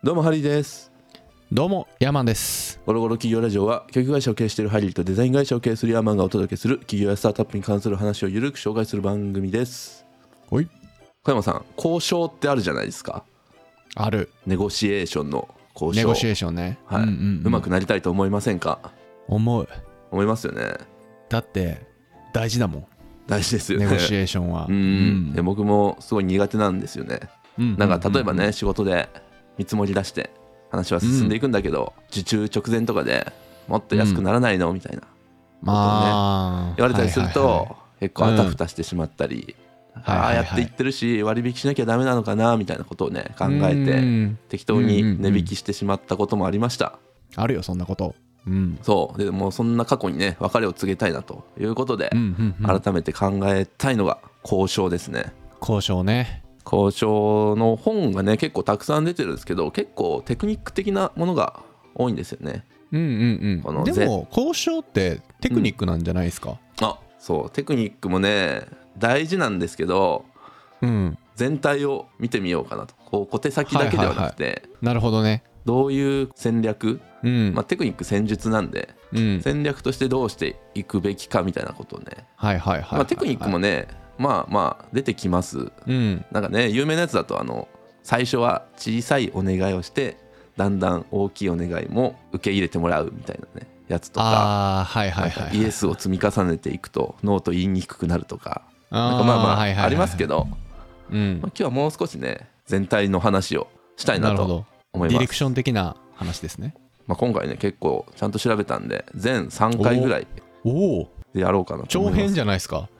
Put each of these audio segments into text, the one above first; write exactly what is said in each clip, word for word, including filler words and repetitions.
どうもハリーです。 どうもヤーマンです。 ゴロゴロ企業ラジオは教育会社を経営しているハリーとデザイン会社を経営するヤーマンがお届けする企業やスタートアップに関する話をゆるく紹介する番組です。 おい、 小山さん、交渉ってあるじゃないですか。 ある。 ネゴシエーションの交渉、 ネゴシエーションね、 はい、うんうんうん、うまくなりたいと思いませんか？ 思う。 思いますよね。 だって大事だもん。 大事ですよね、 ネゴシエーションは。 うん、うん、で僕もすごい苦手なんですよね、うんうんうんうん、なんか例えばね、仕事で見積もり出して話は進んでいくんだけど、うん、受注直前とかでもっと安くならないの、うん、みたいなことをね、あ、言われたりすると、はいはいはい、結構あたふたしてしまったり、うん、ああやって言ってるし割引しなきゃダメなのかなみたいなことをね考えて適当に値引きしてしまったこともありました、うんうんうん、あるよそんなこと、うん、 そうでもうそんな過去にね別れを告げたいなということで、うんうんうん、改めて考えたいのが交渉ですね。 交渉ね。 交渉の本がね結構たくさん出てるんですけど、結構テクニック的なものが多いんですよね。 うんうんうん。でも交渉ってテクニックなんじゃないですか？うん、 あ、そうテクニックもね大事なんですけど、うん、全体を見てみようかなと。こう小手先だけではなくて、はいはいはい、 なるほどね。 どういう戦略、うんまあ、テクニック戦術なんで、うん、戦略としてどうしていくべきかみたいなことをね、はいはいはいはいはい、まあ、テクニックもねまあまあ出てきます、うん、なんかね有名なやつだとあの最初は小さいお願いをしてだんだん大きいお願いも受け入れてもらうみたいなねやつとか、あ、はいはいはいはい、イエスを積み重ねていくとノーと言いにくくなるとか、なんかまあまあありますけど、うん、まあ、今日はもう少しね全体の話をしたいなと思います。 ディレクション的な話ですね。 まあ、今回ね結構ちゃんと調べたんで全さんかいぐらいでやろうかなと思います。 長編じゃないですか。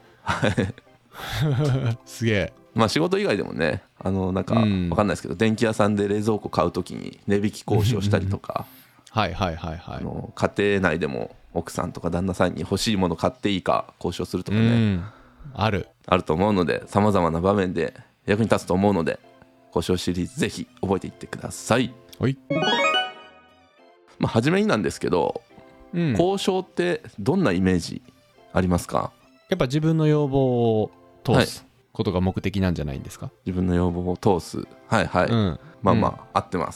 すげえ。 まあ仕事以外でもねあのなんか分かんないですけど、うん、電気屋さんで冷蔵庫買うときに値引き交渉したりとかはいはいはいはい、 あの家庭内でも奥さんとか旦那さんに欲しいもの買っていいか交渉するとかね、うん、あるあると思うので、さまざまな場面で役に立つと思うので交渉シリーズぜひ覚えていってください。はい。まあ初めになんですけど、うん、交渉ってどんなイメージありますか？ やっぱ自分の要望を通すことが目的なんじゃないんですか？ 自分の要望を通す、はいはい、うん、まあまあ、うん、合ってます。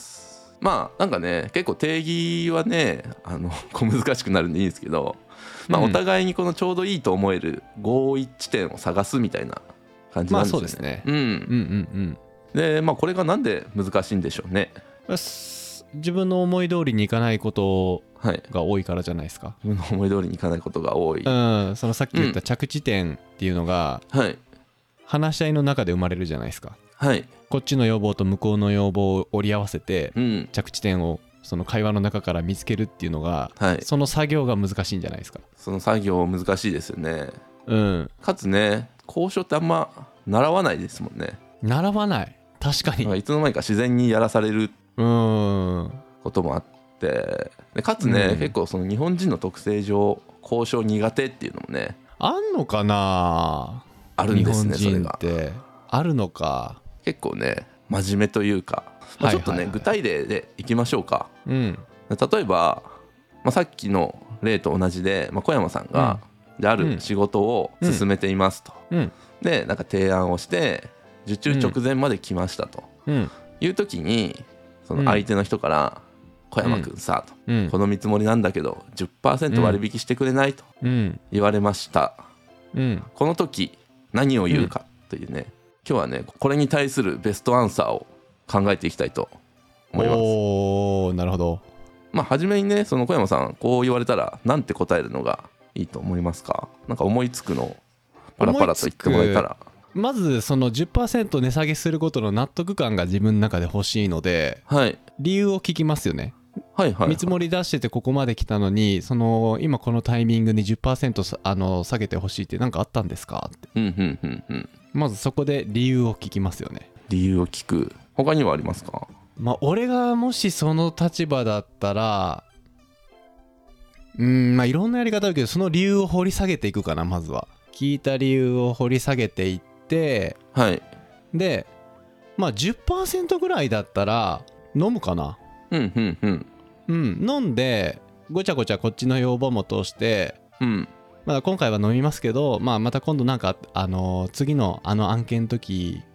まあなんかね結構定義はねあのこう難しくなるんでいいんですけど、まあ、お互いにこのちょうどいいと思える合意地点を探すみたいな感じなんですよね。まあそうですね、うん、うんうんうんでまあこれがなんで難しいんでしょうね。 自分の思い通りにいかないことが多いからじゃないですか、はい、 自分の思い通りにいかないことが多い、 うん、そのさっき言った着地点っていうのが、うん、はい、話し合いの中で生まれるじゃないですか、はい、こっちの要望と向こうの要望を折り合わせて、うん、着地点をその会話の中から見つけるっていうのが、はい、その作業が難しいんじゃないですか。 その作業難しいですよね、うん、かつね交渉ってあんま習わないですもんね。 習わない。確かにいつの間にか自然にやらされることもあって、でかつね、うん、結構その日本人の特性上交渉苦手っていうのもねあんのかな。 あるんですね。 日本人ってあるのか。 結構ね真面目というか、まあ、ちょっとね、はいはいはい、具体例でいきましょうか、うん、例えば、まあ、さっきの例と同じで、まあ、小山さんが、うん、である仕事を進めていますと、うん、でなんか提案をして受注直前まで来ましたと、うん、いう時にその相手の人から「小山くんさ」と、うん、この見積もりなんだけど じゅっパーセント 割引してくれないと言われました、うん、この時何を言うかというね、今日はねこれに対するベストアンサーを考えていきたいと思います。 おー、なるほど。 まあ初めにねその小山さんこう言われたらなんて答えるのがいいと思いますか？なんか思いつくのをパラパラと言ってもらえたら。 まずその じゅっパーセント 値下げすることの納得感が自分の中で欲しいので、はい、理由を聞きますよね。はいはいはい、見積もり出しててここまで来たのにその今このタイミングに じゅっパーセント あの下げてほしいって何かあったんですかって、うんうんうんうん、まずそこで理由を聞きますよね。 理由を聞く。他にはありますか？ まあ俺がもしその立場だったらうーんまあいろんなやり方あるけどその理由を掘り下げていくかな。まずは聞いた理由を掘り下げていってで、はい、でまあ じゅっパーセント ぐらいだったら飲むかな。うんうんうんうん飲んでごちゃごちゃこっちの要望も通して、うん、まだ今回は飲みますけど、まあ、また今度なんかあの次のあの案件の時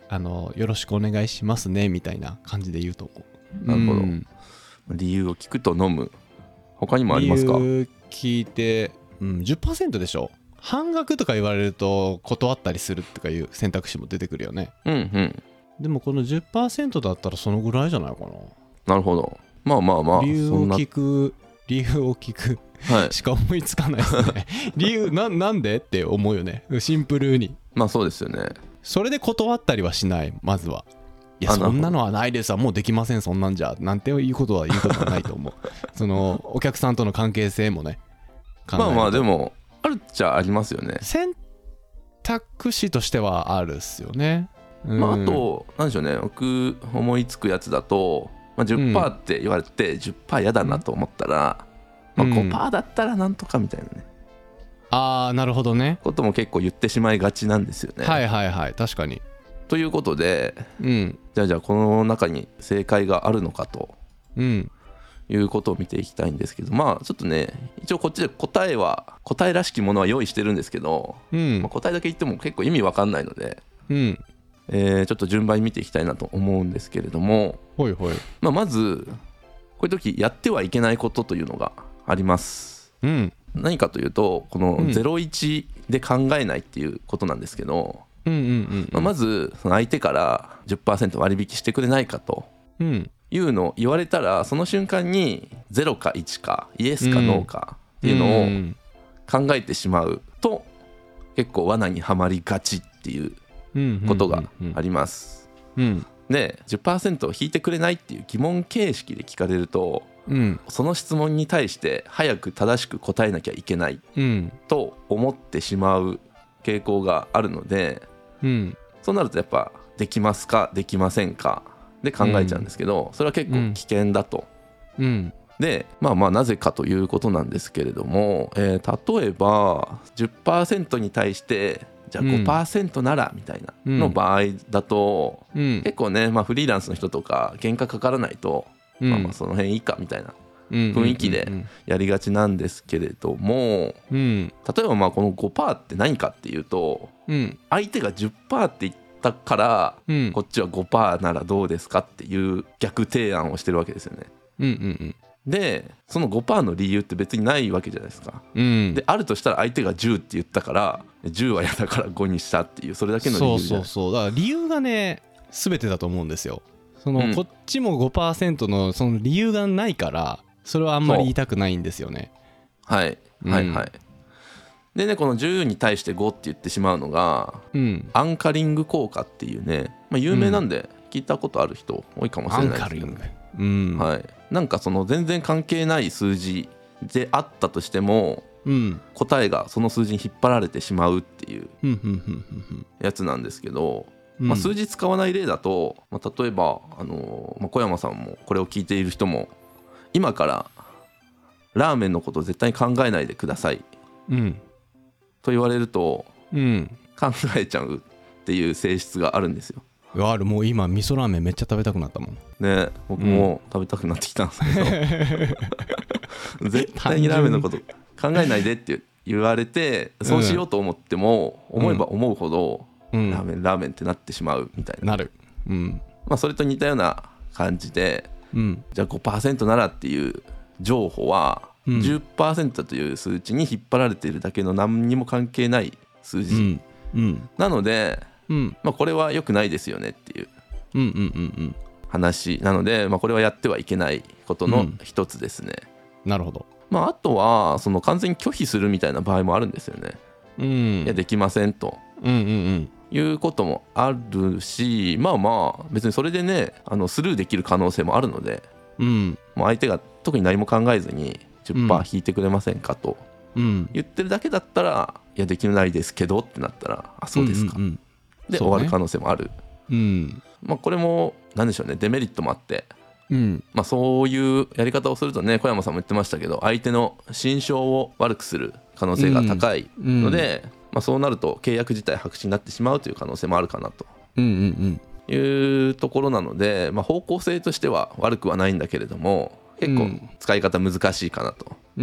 あのよろしくお願いしますねみたいな感じで言うと思う。 なるほど、 うん、 理由を聞くと飲む。他にもありますか？ 理由聞いて、うん、じゅっパーセント でしょ。半額とか言われると断ったりするとかいう選択肢も出てくるよね。 うんうん。 でもこの じゅっパーセント だったらそのぐらいじゃないかな。 なるほど。まあまあまあ、 理由を聞く理由を聞く、はい、しか思いつかないですね理由 な, なんでって思うよね、シンプルに。 まあそうですよね。 それで断ったりはしない。まずはいやそんなのはないですわ、もうできませんそんなんじゃなんていうことは言うことはないと思うそのお客さんとの関係性もねまあまあでもあるっちゃありますよね。 選択肢としてはあるっすよね、うん、 まああとなんでしょうね、僕思いつくやつだと、まあ、じゅっパーセント って言われて、うん、じゅっパーセント 嫌だなと思ったら、うん、まあ、ごパーセント だったらなんとかみたいなね、 ああなるほどね、 ことも結構言ってしまいがちなんですよね。 はいはいはい、確かに。 ということで、 うん、 じゃあじゃあこの中に正解があるのかと、 うん、 いうことを見ていきたいんですけど、まあちょっとね一応こっちで答えは答えらしきものは用意してるんですけど、うんまあ、答えだけ言っても結構意味わかんないので、うんえー、ちょっと順番に見ていきたいなと思うんですけれども、 ほいほい、 まあ、まずこういう時やってはいけないことというのがあります、うん、何かというとこのゼロイチで考えないっていうことなんですけど、うんうんうんうんまあ、まずその相手から じゅっパーセント 割引してくれないかと、うんいうのを言われたらその瞬間にゼロかいちかイエスかノーかっていうのを考えてしまうと結構罠にはまりがちっていうことがあります。で じゅっパーセント を引いてくれないっていう疑問形式で聞かれると、うん、その質問に対して早く正しく答えなきゃいけないと思ってしまう傾向があるので、うん、そうなるとやっぱできますかできませんかで考えちゃうんですけど、それは結構危険だと、うん、でまあまあなぜかということなんですけれども、えー、例えば じゅっパーセント に対してじゃあ ごパーセント ならみたいなの場合だと、うん、結構ね、まあ、フリーランスの人とか原価かからないと、うんまあ、まあその辺いいかみたいな雰囲気でやりがちなんですけれども、うん、例えばまあこの ごパーセント って何かっていうと、うん、相手が じゅっパーセント って言ってから、うん、こっちは ごパーセント ならどうですかっていう逆提案をしてるわけですよね、うんうんうん、でその ごパーセント の理由って別にないわけじゃないですか、うん、であるとしたら相手がじゅうって言ったからじゅうは嫌だからごにしたっていうそれだけの理由じゃない。そうそうそう、だから理由がね全てだと思うんですよ。その、うん、こっちも ごパーセント のその理由がないからそれはあんまり言いたくないんですよね。はい、うん、はいはい。でねこのじゅうに対してごって言ってしまうのが、うん、アンカリング効果っていうね、まあ、有名なんで聞いたことある人多いかもしれないですけど、ね、アンカリング、うんはい、なんかその全然関係ない数字であったとしても、うん、答えがその数字に引っ張られてしまうっていうやつなんですけど、まあ、数字使わない例だと、まあ、例えば、あのーまあ、小山さんもこれを聞いている人も今からラーメンのことを絶対に考えないでください、うんと言われると、うん、考えちゃうっていう性質があるんですよ。ある。もう今味噌ラーメンめっちゃ食べたくなったもんね。僕も食べたくなってきたんですけど、うん、絶対にラーメンのこと考えないでって言われてそうしようと思っても、うん、思えば思うほど、うん、ラーメンラーメンってなってしまうみたいな、なる、うんまあ、それと似たような感じで、うん、じゃあ ごパーセント ならっていう情報はうん、じゅっパーセント という数値に引っ張られているだけの何にも関係ない数字、うんうん、なので、うんまあ、これは良くないですよねっていう話なので、まあ、これはやってはいけないことの一つですね、うん、なるほど、まあ、あとはその完全に拒否するみたいな場合もあるんですよね、うん、いやできませんと、うんうんうんいうこともあるし、まあまあ別にそれでねあのスルーできる可能性もあるので、うん、もう相手が特に何も考えずにじゅっパーセント 引いてくれませんかと言ってるだけだったら、いやできないですけどってなったらあそうですか、うんうんうん、で、ね、終わる可能性もある、うんまあ、これも何でしょうねデメリットもあって、うんまあ、そういうやり方をするとね小山さんも言ってましたけど相手の心象を悪くする可能性が高いので、うんうんまあ、そうなると契約自体白紙になってしまうという可能性もあるかなと、うんうんうん、いうところなので、まあ、方向性としては悪くはないんだけれども結構使い方難しいかなと、うん、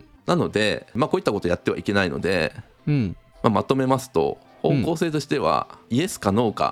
なので、まあ、こういったことやってはいけないので、うんまあ、まとめますと方向性としては、うん、イエスかノーか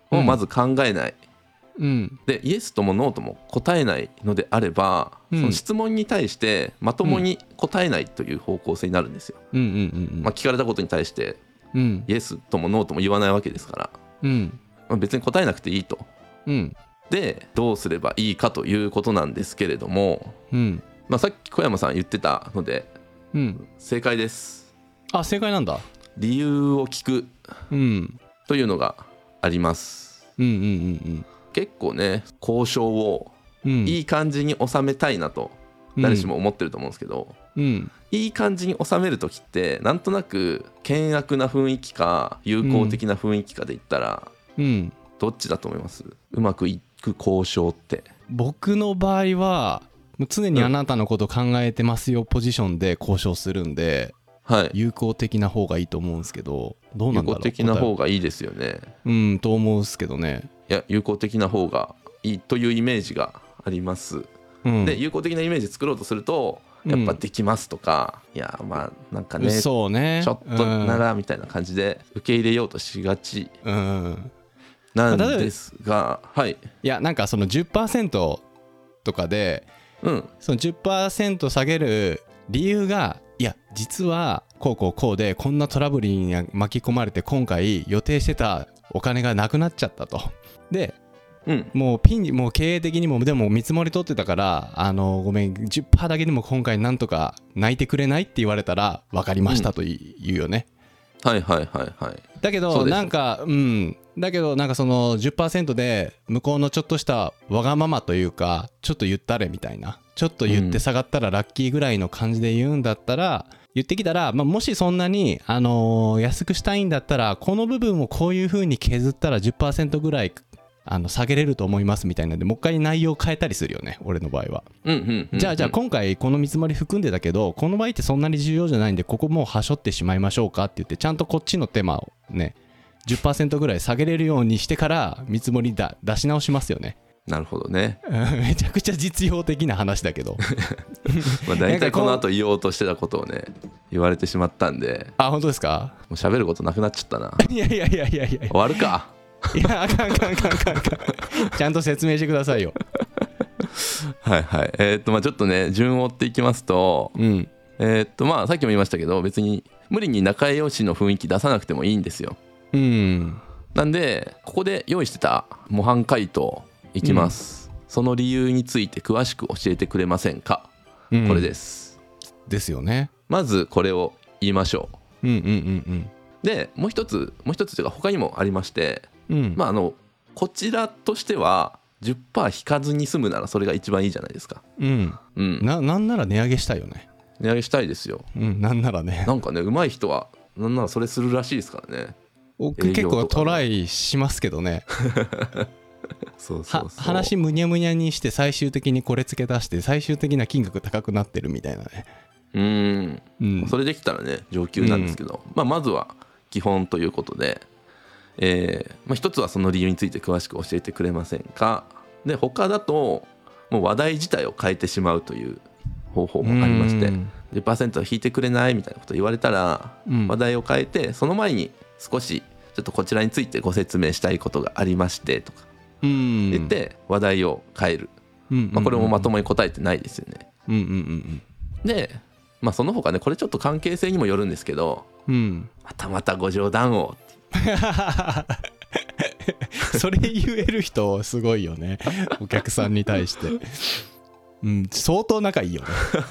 をまず考えない、 うん、 でイエスともノーとも答えないのであれば、うん、その質問に対してまともに答えないという方向性になるんですよ、うんうんうんうん、まあ、聞かれたことに対して、うん、イエスともノーとも言わないわけですから、うんまあ、別に答えなくていいと、うん、でどうすればいいかということなんですけれども、うんまあ、さっき小山さん言ってたので、うん、正解です。 あ、正解なんだ。 理由を聞く、うん、というのがあります、うんうんうんうん、結構ね交渉をいい感じに収めたいなと誰しも思ってると思うんですけど、うん、いい感じに収めるときってなんとなく険悪な雰囲気か友好的な雰囲気かで言ったら、うん、どっちだと思います？うまくいく交渉って。 僕の場合は常にあなたのこと考えてますよポジションで交渉するんで、はい、友好的な方がいいと思うんですけど、どうなんだろう。 友好的な方がいいですよね。 うんと思うんですけどね。 いや友好的な方がいいというイメージがあります、うん、で友好的なイメージ作ろうとするとやっぱできますとか、うん、いやまあなんか ね, そうねちょっとならみたいな感じで受け入れようとしがちなんですが、うん、はいいやなんかその じゅっパーセント とかで、うん、その じゅっパーセント 下げる理由がいや実はこうこうこうでこんなトラブルに巻き込まれて今回予定してたお金がなくなっちゃったと。で、うん、もうピンもう経営的にもでも見積もり取ってたからあのごめん じゅっパーセント だけでも今回なんとか泣いてくれないって言われたら分かりましたと言うよね、 うん、はいはいはいはいだけどなんかうんだけどなんかその じゅっパーセント で向こうのちょっとしたわがままというかちょっと言ったれみたいなちょっと言って下がったらラッキーぐらいの感じで言うんだったら、うん、言ってきたら、まあ、もしそんなに、あのー、安くしたいんだったらこの部分をこういう風に削ったら じゅっパーセント ぐらいあの下げれると思いますみたいなのでもう一回内容を変えたりするよね俺の場合は、うんうんうんうん、じゃあじゃあ今回この見積もり含んでたけどこの場合ってそんなに重要じゃないんでここもうはしょってしまいましょうかって言ってちゃんとこっちの手間をね じゅっパーセント ぐらい下げれるようにしてから見積もりだ出し直しますよね。 なるほどねめちゃくちゃ実用的な話だけどまあ大体この後言おうとしてたことをね言われてしまったんで。 あ本当ですか。 もう喋ることなくなっちゃったな。 いやいやいやいやいや終わるか。 いやあかんあかんあかんあかんちゃんと説明してくださいよはいはいえー、っとまあちょっとね順を追っていきますと、うん、えー、っとまあさっきも言いましたけど別に無理に仲良しの雰囲気出さなくてもいいんですよ。うんなんでここで用意してた模範回答いきます、うん、その理由について詳しく教えてくれませんか、うん、これですですよね。 まずこれを言いましょう。うんうんうんうんでもう一つもう一つというか他にもありまして、うんまあ、あのこちらとしては じゅっパーセント 引かずに済むならそれが一番いいじゃないですか。うんうん、な, なんなら値上げしたいよね。 値上げしたいですよ、 うん、なんならねなんかね上手い人はなんならそれするらしいですからね。 僕結構トライしますけどねそうそうそうは話むにゃむにゃにして最終的にこれ付け出して最終的な金額高くなってるみたいなね。 うーん、うん、それできたらね上級なんですけど、うんまあ、まずは基本ということで、えーまあ、一つはその理由について詳しく教えてくれませんか。で他だともう話題自体を変えてしまうという方法もありまして じゅっパーセント は引いてくれないみたいなことを言われたら、うん、話題を変えてその前に少しちょっとこちらについてご説明したいことがありましてとか言って話題を変える、まあ、これもまともに答えてないですよね。うんうんうんうん、で、まあ、その他ねこれちょっと関係性にもよるんですけど、うん、またまたご冗談をそれ言える人すごいよねお客さんに対して、うん、相当仲いいよね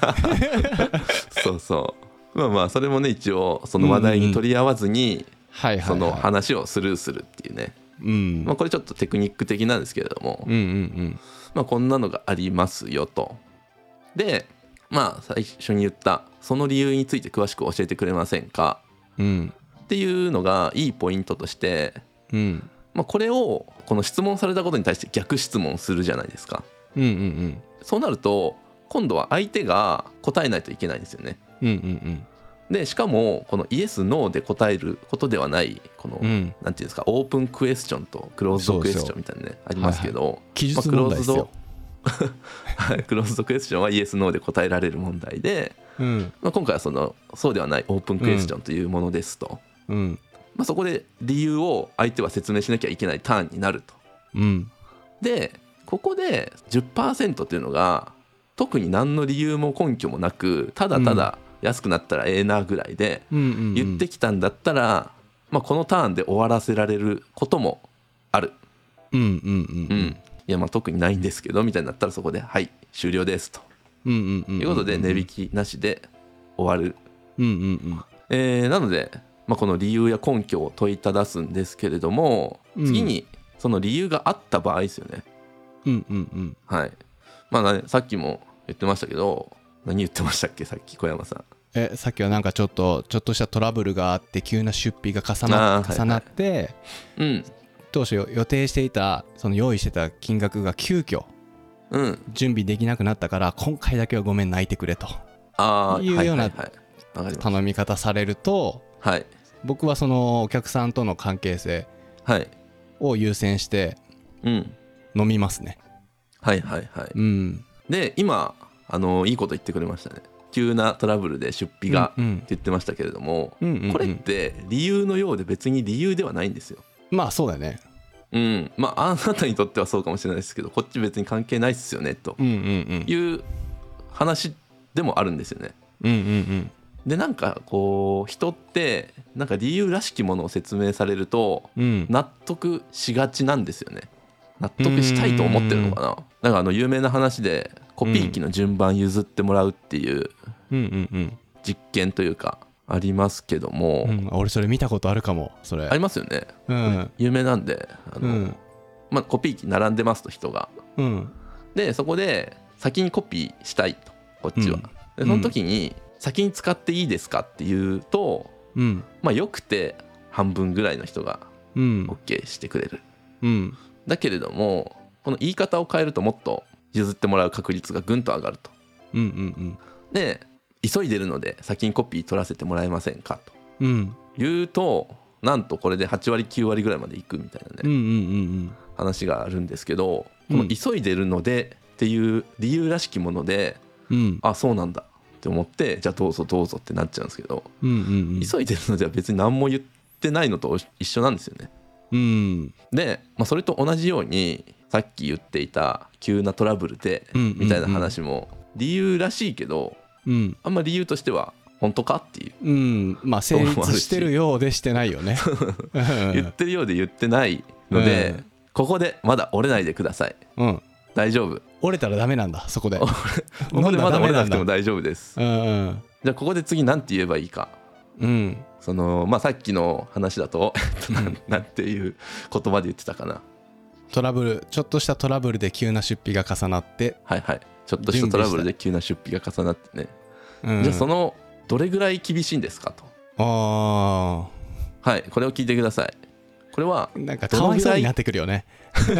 そうそうまあまあそれもね一応その話題に取り合わずにその話をスルーするっていうね、うんまあ、これちょっとテクニック的なんですけれども、うんうんうんまあ、こんなのがありますよと。でまあ最初に言ったその理由について詳しく教えてくれませんか、うん、っていうのがいいポイントとして、うんまあ、これをこの質問されたことに対して逆質問するじゃないですか、うんうんうん、そうなると今度は相手が答えないといけないんですよね、うんうんうんでしかもこのイエスノーで答えることではないこの、うん、なんていうんですかオープンクエスチョンとクローズドクエスチョンみたいなねありますけど、はいはい、 記述問題ですよ、 まあ、クローズドクエスチョンはイエスノーで答えられる問題で、うんまあ、今回はそのそうではないオープンクエスチョンというものですと、うんまあ、そこで理由を相手は説明しなきゃいけないターンになると、 うん、 でここで じゅっパーセント っていうのが特に何の理由も根拠もなくただただ安くなったらええなぐらいで言ってきたんだったら、まあ、このターンで終わらせられることもある、 うんうんうんうん、 いやまあ特にないんですけどみたいになったらそこではい終了ですと、 うんうんうんうん、 いうことで値引きなしで終わる、 うんうんうんえー、なので、まあ、この理由や根拠を問いただすんですけれども、うん、次にその理由があった場合ですよね。 うんうんうんはいまあ、さっきも言ってましたけど何言ってましたっけさっき小山さん。 えさっきはなんかちょっとちょっとしたトラブルがあって急な出費が重な、重なって、はいはいうん、 当初予定していたその用意してた金額が急遽準備できなくなったから、うん、今回だけはごめん泣いてくれというような頼み方されると、 はい、 僕はそのお客さんとの関係性を優先して飲みますね、 うん、はいはいはい、 うん、 で今あのいいこと言ってくれましたね。急なトラブルで出費がって言ってましたけれども、うんうん、これって理由のようで別に理由ではないんですよ。 まあそうだよね。 うんまああなたにとってはそうかもしれないですけどこっち別に関係ないっすよねという話でもあるんですよね。 うんうんうん、 でなんかこう人ってなんか理由らしきものを説明されると納得しがちなんですよね。納得したいと思ってるのかな。なんかあの有名な話でコピー機の順番譲ってもらうっていう実験というかありますけども、 うん、俺それ見たことあるかも。それありますよね、 うん、 有名なんであの、うんまあ、コピー機並んでますと人が、 うん、 でそこで先にコピーしたいとこっちは、うん、でその時に先に使っていいですかっていうと、 うんまあ、よくて半分ぐらいの人が OK してくれる、 うん、 だけれどもこの言い方を変えるともっと譲ってもらう確率がぐんと上がると、 うんうんうん、 で急いでるので先にコピー取らせてもらえませんかと、 うん、 言うとなんとこれではちわりきゅうわりぐらいまでいくみたいなね、 うんうんうんうん、 話があるんですけど、この急いでるのでっていう理由らしきもので、 うん、 あそうなんだって思ってじゃあどうぞどうぞってなっちゃうんですけど、 うんうんうん、 急いでるのでは別に何も言ってないのと一緒なんですよね、 うん、 で、まあ、それと同じようにさっき言っていた急なトラブルでみたいな話も理由らしいけど、 うん、 あんま理由としては本当かっていう、 うん、まあ成立してるようでしてないよね言ってるようで言ってないので、うん、ここでまだ折れないでください、 うん、 大丈夫。 折れたらダメなんだそこでここでまだ折れなくても大丈夫です、 うんうん、 じゃあここで次何て言えばいいか、 うん、 そのまあさっきの話だとなんていう言葉で言ってたかな。 トラブルちょっとしたトラブルで急な出費が重なって、 はいはい、ちょっとしたトラブルで急な出費が重なってね、うん、じゃあそのどれぐらい厳しいんですかと。 あはい、これを聞いてください。これはなんかかわいそうになってくるよね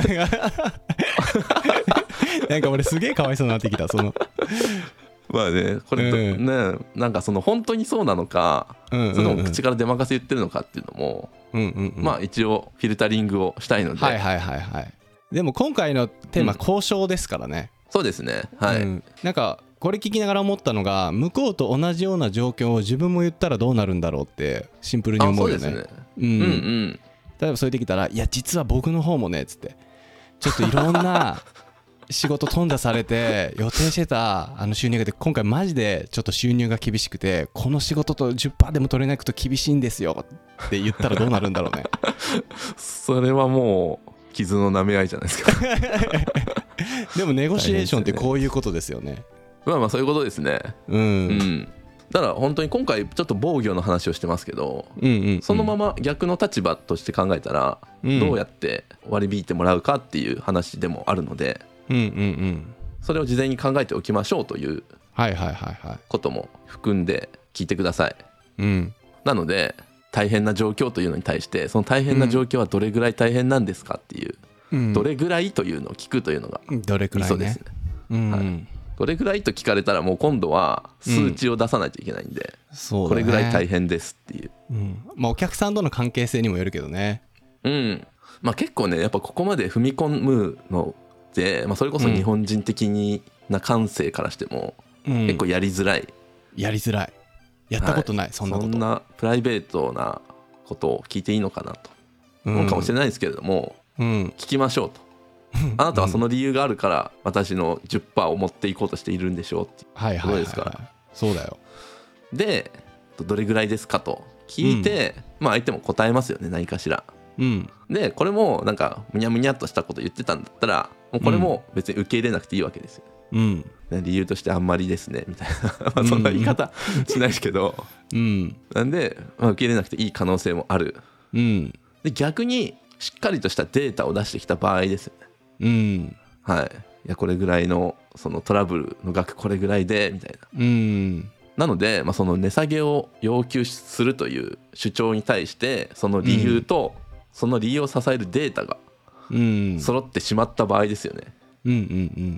なんか俺すげえかわいそうになってきたそのまあねこれ、うん、ねなんかその本当にそうなのか、うんうんうん、それとも口から出まかせ言ってるのかっていうのも、うんうんうん、まあ一応フィルタリングをしたいので、 はいはいはいはい。でも今回のテーマ、うん、交渉ですからね。 そうですねはい、うん、 なんかこれ聞きながら思ったのが向こうと同じような状況を自分も言ったらどうなるんだろうってシンプルに思うよね。 そうですね、 うんうんうん、例えばそれできたらいや実は僕の方もねっつってちょっといろんな仕事頓挫されて予定してたあの収入がで今回マジでちょっと収入が厳しくてこの仕事と じゅっパーセント でも取れなくと厳しいんですよって言ったらどうなるんだろうねそれはもう傷の舐め合いじゃないですかでもネゴシエーションってこういうことですよね。 まあまあそういうことですね。 うん、うん、 だから本当に今回ちょっと防御の話をしてますけど、 うんうんうん、 そのまま逆の立場として考えたらどうやって割り引いてもらうかっていう話でもあるので、 うんうんうん、 それを事前に考えておきましょうということも含んで聞いてください、 うん、 なので大変な状況というのに対してその大変な状況はどれぐらい大変なんですかっていう、うん、どれぐらいというのを聞くというのがミソですね、 うんはい、どれぐらいと聞かれたらもう今度は数値を出さないといけないんで、うん、これぐらい大変ですっていう、 うんまあ、お客さんとの関係性にもよるけどね、 うんまあ、結構ねやっぱここまで踏み込むので、まあ、それこそ日本人的な感性からしても結構やりづらい、 うん、やりづらいやったことない、はい、そんなことそんなプライベートなことを聞いていいのかなと思うかもしれないですけれども、うん、聞きましょうとあなたはその理由があるから私の じゅっパーセント を持っていこうとしているんでしょうっていうことですから、はいはいはいはい、 そうだよ。 でどれぐらいですかと聞いて、うん、まあ相手も答えますよね何かしら、うん、でこれもなんかむにゃむにゃっとしたこと言ってたんだったらもうこれも別に受け入れなくていいわけですよ、うん、理由としてあんまりですねみたいなまあそんな言い方しないですけど、うん、なんで、まあ、受け入れなくていい可能性もある、うん、で逆にしっかりとしたデータを出してきた場合ですよね、うんはい、いやこれぐらいのそのトラブルの額これぐらいでみたいな、うん、なので、まあ、その値下げを要求するという主張に対してその理由とその理由を支えるデータが揃ってしまった場合ですよね、うんうんうん、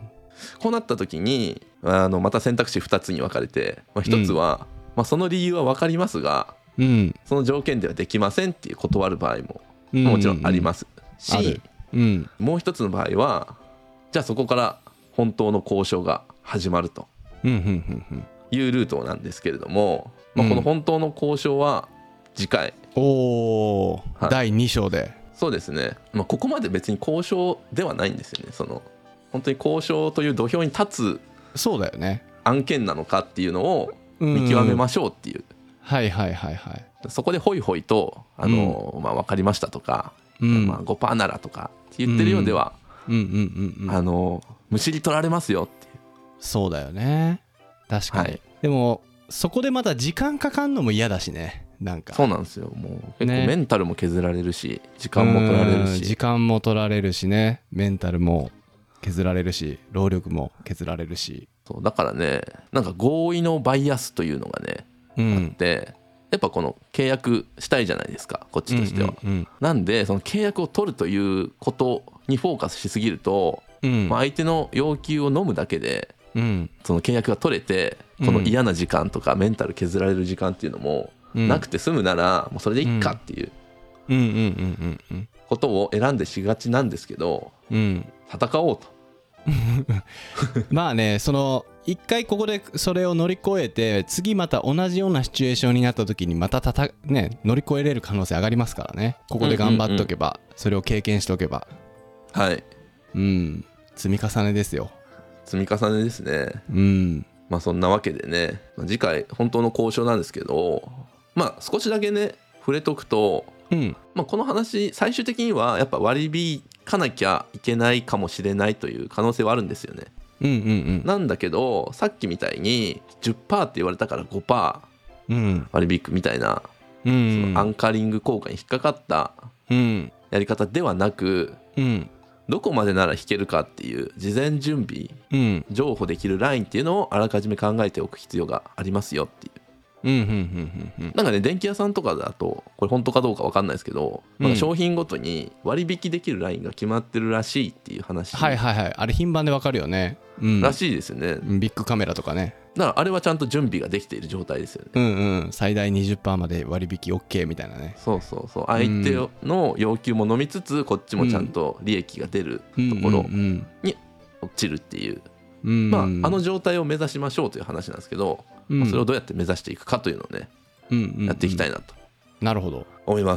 こうなった時にあのまた選択肢ふたつに分かれて、まあ、ひとつは、うんまあ、その理由は分かりますが、うん、その条件ではできませんっていう断る場合ももちろんありますし、うん、もう一つの場合はじゃあそこから本当の交渉が始まるというルートなんですけれども、まあ、この本当の交渉は次回、 うん、おー、はい、だいに章でそうですね、まあ、ここまで別に交渉ではないんですよね。その本当に交渉という土俵に立つそうだよね案件なのかっていうのを見極めましょうっていう、うん、 はいはいはいはいそこでホイホイとあの、うんまあ、分かりましたとか、うんまあ、ごパーセント ならとかって言ってるようではむしり取られますよっていう。 そうだよね確かに、はい、でもそこでまた時間かかんのも嫌だしね。なんかそうなんですよ。もう結構メンタルも削られるし、ね、時間も取られるし時間も取られるしねメンタルも削られるし労力も削られるしそうだからねなんか合意のバイアスというのがね、うん、あってやっぱこの契約したいじゃないですかこっちとしては、うんうんうん、なんでその契約を取るということにフォーカスしすぎると、うんまあ、相手の要求を飲むだけで、うん、その契約が取れてこの嫌な時間とかメンタル削られる時間っていうのもなくて済むならもうそれでいっかっていうことを選んでしがちなんですけど、うん、戦おうとまあねその一回ここでそれを乗り越えて次また同じようなシチュエーションになった時にまたたた、ね、乗り越えれる可能性上がりますからね。ここで頑張っとけば、うんうんうん、それを経験しておけばはいうん積み重ねですよ。 積み重ねですね。うんまあそんなわけでね次回本当の交渉なんですけどまあ少しだけね触れとくと、うんまあ、この話最終的にはやっぱ割り引かなきゃいけないかもしれないという可能性はあるんですよね。うんうんうん、なんだけどさっきみたいに じゅっパーセント って言われたから ごパーセント 割引くみたいな、うん、そのアンカリング効果に引っかかったやり方ではなく、うん、どこまでなら引けるかっていう事前準備、うん、譲歩できるラインっていうのをあらかじめ考えておく必要がありますよっていう。うんうんうんうん、なんかね電気屋さんとかだとこれ本当かどうか分かんないですけど、うん、なんか商品ごとに割引できるラインが決まってるらしいっていう話、 はいはいはいあれ頻繁で分かるよね、 うん、らしいですよね。 ビッグカメラとかね。 だからあれはちゃんと準備ができている状態ですよね。 うんうん最大 にじゅっパーセント まで割引 OK みたいなね。 そうそうそう相手の要求も飲みつつこっちもちゃんと利益が出るところに落ちるっていう、うん、まああの状態を目指しましょうという話なんですけど、うんまあ、それをどうやって目指していくかというのをねうんうんうん、やっていきたいなとなるほど思います。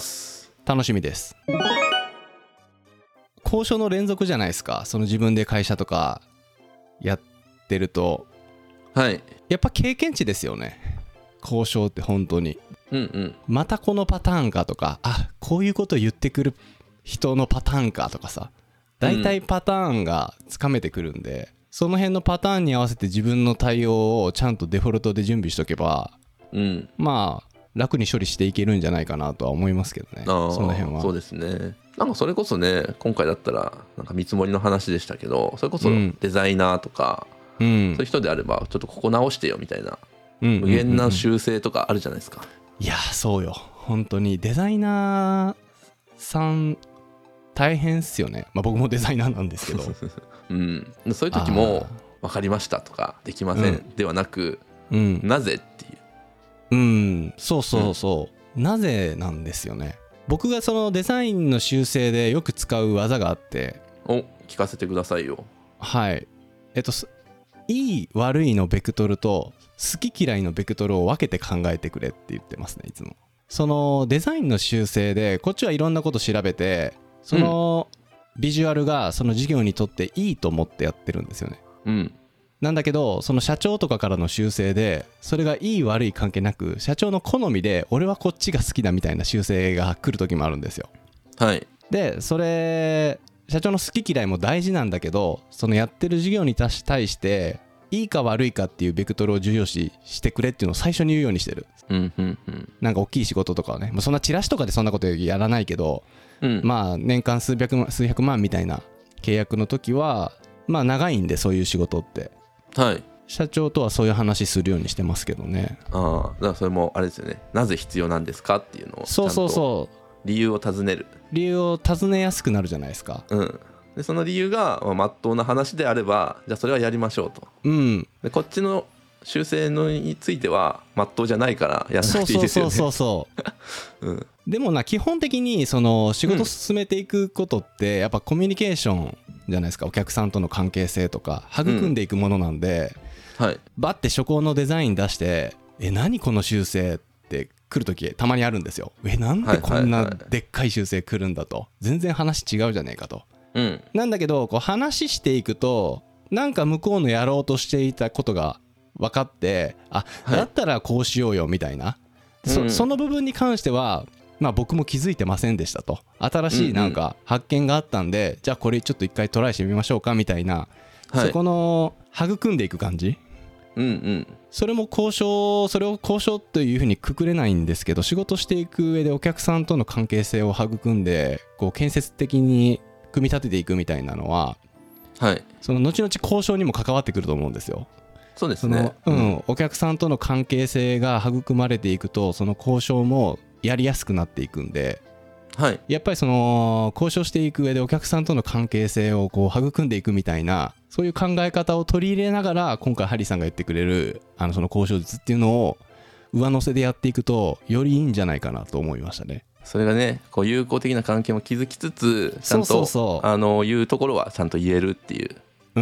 楽しみです。交渉の連続じゃないですか。その自分で会社とかやってると、はい、やっぱ経験値ですよね交渉って本当に、うんうん、またこのパターンかとかあこういうこと言ってくる人のパターンかとかさ大体パターンがつかめてくるんで、うん、その辺のパターンに合わせて自分の対応をちゃんとデフォルトで準備しとけばうん、まあ楽に処理していけるんじゃないかなとは思いますけどね。あその辺はそうですね。なんかそれこそね今回だったらなんか見積もりの話でしたけどそれこそデザイナーとか、うん、そういう人であればちょっとここ直してよみたいな、うん、無限な修正とかあるじゃないですか、うんうんうん、 いやそうよ本当にデザイナーさん大変っすよね。まあ僕もデザイナーなんですけど、 うん、そういう時も分かりましたとかできません、うん、ではなく、うん、なぜっていううんそうそうそう、うん、なぜなんですよね。僕がそのデザインの修正でよく使う技があってお聞かせてくださいよ。 はいえっといい悪いのベクトルと好き嫌いのベクトルを分けて考えてくれって言ってますねいつも。 そのデザインの修正でこっちはいろんなこと調べてそのビジュアルがその事業にとっていいと思ってやってるんですよね、 うん、 なんだけどその社長とかからの修正でそれがいい悪い関係なく社長の好みで俺はこっちが好きだみたいな修正が来る時もあるんですよ。 はいでそれ社長の好き嫌いも大事なんだけどそのやってる事業に対していいか悪いかっていうベクトルを重要視してくれっていうのを最初に言うようにしてる、 うんうんうん、 なんか大きい仕事とかはね、まあ、そんなチラシとかでそんなことやらないけど、うん、まあ年間数百万数百万みたいな契約の時はまあ長いんでそういう仕事ってはい社長とはそういう話するようにしてますけどね。 ああだからそれもあれですよね、なぜ必要なんですかっていうのをそうそうそう理由を尋ねる理由を尋ねやすくなるじゃないですか、 うん、でその理由がまっとうな話であればじゃあそれはやりましょうと、うん、でこっちの修正のについてはまっとうじゃないからやらなくていいですよね。 そうそうそうそう、うん、でもな基本的にその仕事進めていくことってやっぱコミュニケーションじゃないですか。お客さんとの関係性とか育んでいくものなんで、うんはい、バッて初稿のデザイン出してえ何この修正って来るときたまにあるんですよ。えなんでこんなでっかい修正来るんだと、全然話違うじゃねえかと、うん、なんだけどこう話していくとなんか向こうのやろうとしていたことが分かってあだったらこうしようよみたいな、はい、そ, その部分に関してはまあ僕も気づいてませんでしたと、新しいなんか発見があったんで、うんうん、じゃあこれちょっと一回トライしてみましょうかみたいな、はい、そこの育んでいく感じ、うんうん、それも交渉それを交渉というふうにくくれないんですけど、仕事していく上でお客さんとの関係性を育んでこう建設的に組み立てていくみたいなのは、はい、その後々交渉にも関わってくると思うんですよ。 そうですね、 その、うん、お客さんとの関係性が育まれていくとその交渉もやりやすくなっていくんで、はい、やっぱりその交渉していく上でお客さんとの関係性をこう育んでいくみたいなそういう考え方を取り入れながら今回ハリーさんが言ってくれるあのその交渉術っていうのを上乗せでやっていくとよりいいんじゃないかなと思いましたね。 それがねこう友好的な関係も築きつつちゃんとそうそうそうあの言うところはちゃんと言えるっていう、 うん、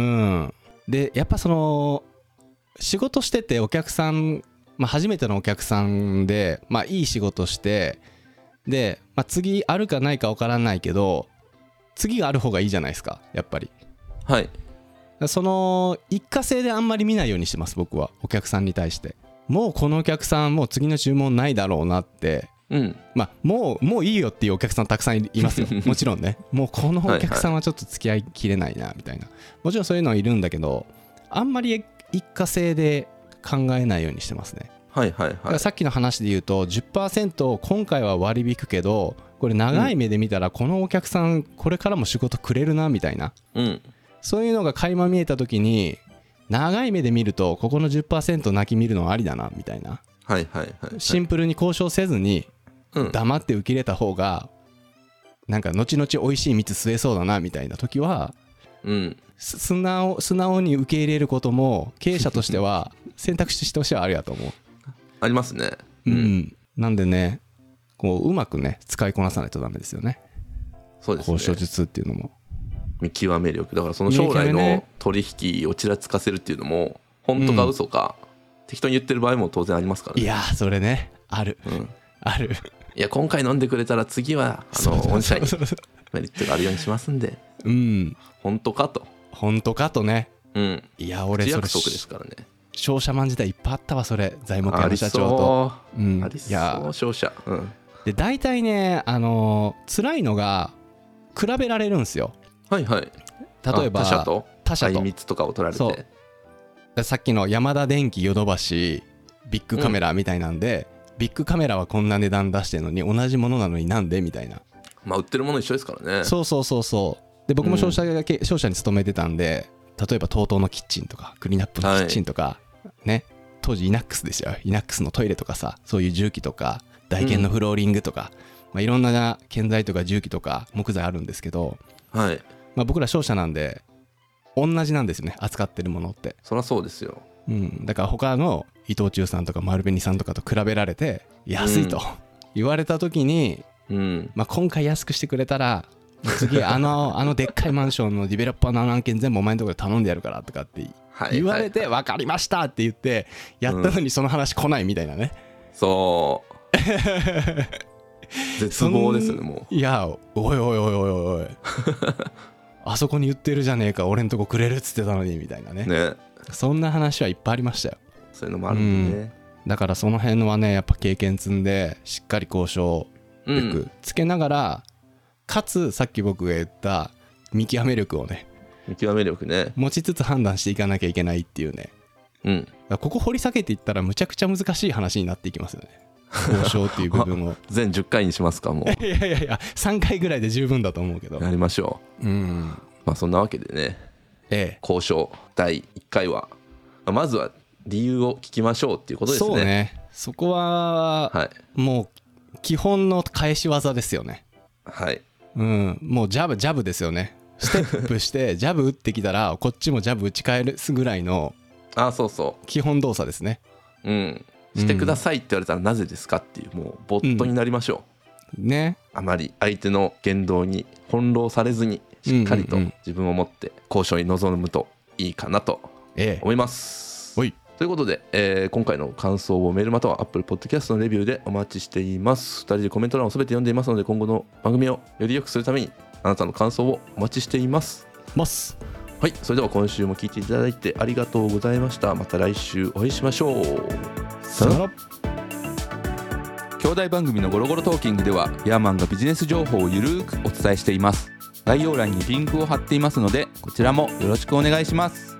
でやっぱその仕事しててお客さん、まあ、初めてのお客さんで、まあ、いい仕事してで、まあ、次あるかないか分からないけど次がある方がいいじゃないですかやっぱり。はい。その一過性であんまり見ないようにしてます僕は。お客さんに対してもうこのお客さんもう次の注文ないだろうなって、うんまあ、もうもういいよっていうお客さんたくさんいますよもちろんね。もうこのお客さんはちょっと付き合いきれないなみたいな、もちろんそういうのはいるんだけどあんまり一過性で考えないようにしてますね。はいはいはい、だからさっきの話で言うと じゅっパーセント 今回は割り引くけどこれ長い目で見たらこのお客さんこれからも仕事くれるなみたいな、うん、そういうのが垣間見えた時に長い目で見るとここの じゅっパーセント 泣き見るのはありだなみたいな、はいはいはいはい、シンプルに交渉せずに黙って受け入れた方がなんか後々美味しい蜜吸えそうだなみたいな時は、うん、素直、素直に受け入れることも経営者としては選択肢としてはありだと思うありますね、 うん、うん、なんでねこううまくね使いこなさないとダメですよね。 そうですね、 交渉術っていうのも見極め力だからその将来の取引をちらつかせるっていうのも本当か嘘か、うん、適当に言ってる場合も当然ありますからね。 いやそれねある、うん、あるいや今回飲んでくれたら次はあの御社にメリットがあるようにしますんで、うん、本当かと本当かとね、 うん、 いや俺それ約束ですからね。 商社マン時代いっぱいあったわそれ。財務系の社長とありそう、うん、ありそう商社、うん、 で大体ねあのー、辛いのが比べられるんですよ。 はいはい。 例えば他社と他社と対密とかを取られてそうさっきのヤマダ電機ヨドバシビッグカメラみたいなんで、うん、ビッグカメラはこんな値段出してるのに同じものなのになんでみたいな。 まあ売ってるもの一緒ですからね。 そうそうそうそうで僕も商社が、うん、商社に勤めてたんで例えば トートー のキッチンとかクリナップのキッチンとか、はい、ね当時イナックスですよ。イナックスのトイレとかさそういう重機とか台建のフローリングとか、うんまあ、いろんな建材とか重機とか木材あるんですけど、はいまあ、僕ら商社なんで同じなんですよね扱ってるものって。 そりゃそうですよ、 うん、だから他の伊藤忠さんとか丸紅さんとかと比べられて安いと言われた時に、うんまあ、今回安くしてくれたら次あのあのでっかいマンションのディベロッパーのあの案件全部お前のところで頼んでやるからとかって言われて分かりましたって言ってやったのにその話来ないみたいなね、 うん、そ絶望ですよねもう。いやおいおいおいおいおいあそこに言ってるじゃねえか、俺んとこくれるっつってたのにみたいなね。 ね、 そんな話はいっぱいありましたよ。 そういうのもあるんでね、 うん、だからその辺はねやっぱ経験積んでしっかり交渉力つけながら、うん、かつさっき僕が言った見極め力をね見極め力ね持ちつつ判断していかなきゃいけないっていうね、うん、ここ掘り下げていったらむちゃくちゃ難しい話になっていきますよね、交渉っていう部分を全じゅっかいにしますかもういやいやいやさんかいぐらいで十分だと思うけどやりましょう。うん、まあそんなわけでね、ええ、交渉だいいっかいは、まあ、まずは理由を聞きましょうっていうことですね。 そうね、そこは、はい、もう基本の返し技ですよね。はい、うん、もうジャブジャブですよね。ステップしてジャブ打ってきたらこっちもジャブ打ち返すぐらいのあそうそう基本動作ですね。 うんしてくださいって言われたらなぜですかっていう、もうボットになりましょう、うん、ね。あまり相手の言動に翻弄されずにしっかりと自分を持って交渉に臨むといいかなと思います、ええ、ということで、えー、今回の感想をメールまたは Apple Podcast のレビューでお待ちしています。ふたりでコメント欄をすべて読んでいますので、今後の番組をより良くするためにあなたの感想をお待ちしていますますはい、それでは今週も聞いていただいてありがとうございました。また来週お会いしましょう。さよなら。 兄弟番組のゴロゴロトーキングではヤーマンがビジネス情報をゆるーくお伝えしています。概要欄にリンクを貼っていますので、こちらもよろしくお願いします。